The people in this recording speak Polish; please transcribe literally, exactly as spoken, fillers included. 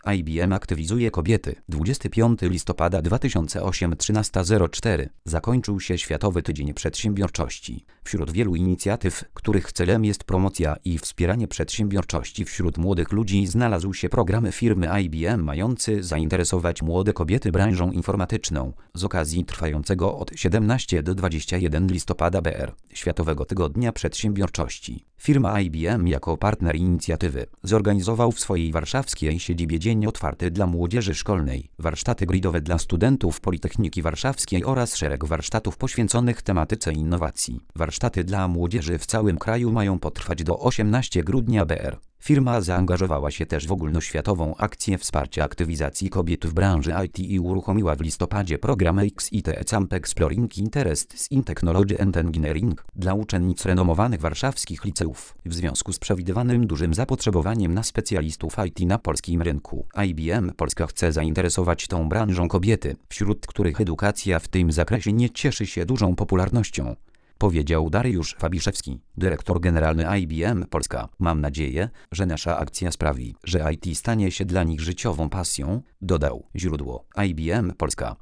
I B M aktywizuje kobiety. dwudziestego piątego listopada dwa tysiące ósmego trzynaста zero cztery zakończył się Światowy Tydzień Przedsiębiorczości. Wśród wielu inicjatyw, których celem jest promocja i wspieranie przedsiębiorczości wśród młodych ludzi, znalazł się program firmy I B M mający zainteresować młode kobiety branżą informatyczną. Z okazji trwającego od siedemnastego do dwudziestego pierwszego listopada B R Światowego Tygodnia Przedsiębiorczości firma I B M jako partner inicjatywy zorganizował w swojej warszawskiej siedzibie dzień otwarty dla młodzieży szkolnej, warsztaty gridowe dla studentów Politechniki Warszawskiej oraz szereg warsztatów poświęconych tematyce innowacji. Warsztaty dla młodzieży w całym kraju mają potrwać do osiemnastego grudnia. B R Firma zaangażowała się też w ogólnoświatową akcję wsparcia aktywizacji kobiet w branży I T i uruchomiła w listopadzie program X I T Camp Exploring Interests in Technology and Engineering dla uczennic renomowanych warszawskich liceów. W związku z przewidywanym dużym zapotrzebowaniem na specjalistów I T na polskim rynku, I B M Polska chce zainteresować tą branżą kobiety, wśród których edukacja w tym zakresie nie cieszy się dużą popularnością, powiedział Dariusz Fabiszewski, dyrektor generalny I B M Polska. Mam nadzieję, że nasza akcja sprawi, że I T stanie się dla nich życiową pasją, dodał. Źródło: I B M Polska.